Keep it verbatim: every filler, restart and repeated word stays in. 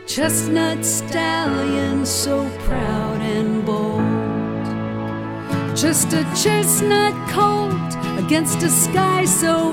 chestnut stallion so proud and bold. Just a chestnut colt against a sky so